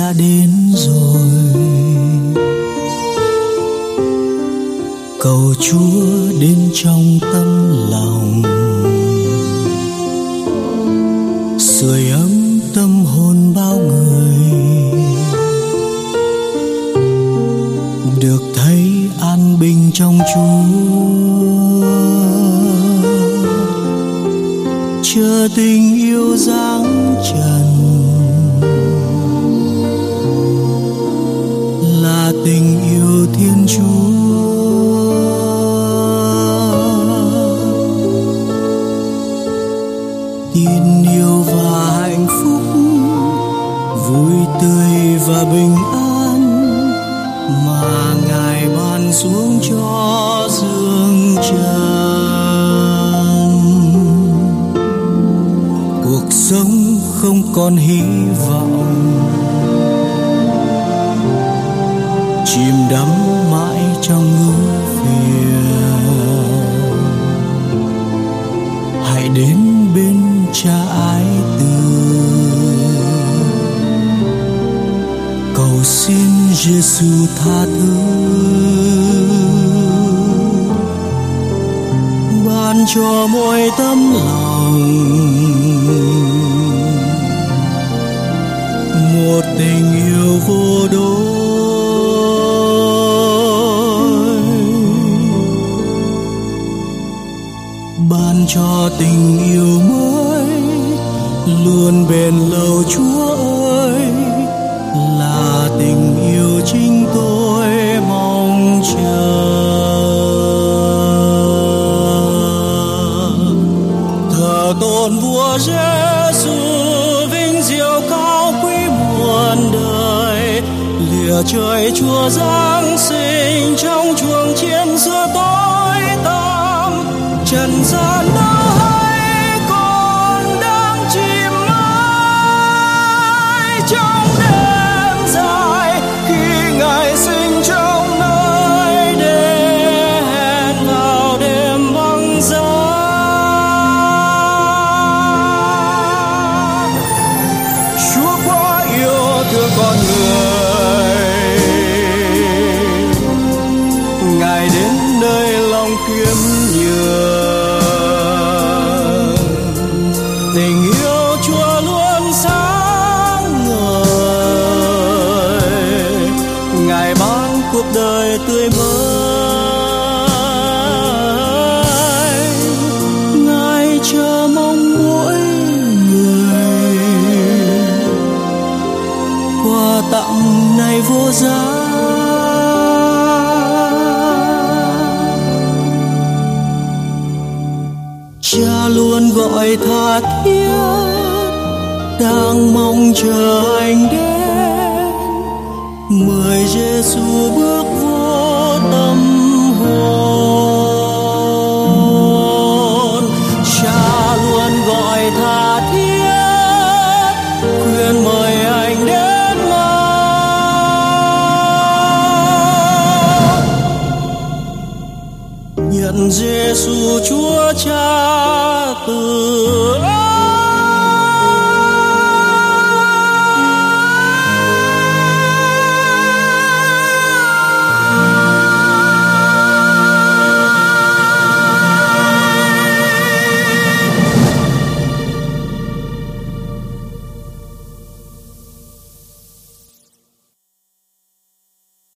đã đến rồi. Cầu Chúa đến trong tâm lòng, sưởi ấm tâm hồn bao người, được thấy an bình trong Chúa. Chờ tình yêu giáng trần là tình yêu Thiên Chúa. Tin yêu và hạnh phúc, vui tươi và bình an mà Ngài ban xuống cho dương trần. Cuộc sống không còn hy vọng, chìm đắm mãi trong ưu phiền. Hãy đến bên Cha ái từ, cầu xin Giêsu tha thứ, ban cho mỗi tấm lòng một tình yêu vô đối. Ban cho tình yêu mới luôn bền lâu, Chúa ơi, là tình yêu chính tôi mong chờ. Thờ tôn vua Giêsu vinh diệu cao quý muôn đời, lìa trời Chúa giáng sinh trong chuồng chiên giữa tối tăm. Trần gian đã hay còn đang chìm mãi trong đêm dài, khi Ngài sinh trong nơi để hẹn vào đêm băng giá. Chúa quá yêu thương con người, Ngài đến nơi lòng kiếm nhường. Tình yêu Chúa luôn sáng ngời, Ngài ban cuộc đời tươi mới. Ngài chờ mong mỗi người, quà tặng này vô giá. Cha luôn gọi tha thiết, đang mong chờ Anh đến. Mời Giêsu bước vô tâm hồn. Cha luôn gọi tha thiết, khuyên mời Anh đến mau. Nhận Giêsu Chúa Cha từ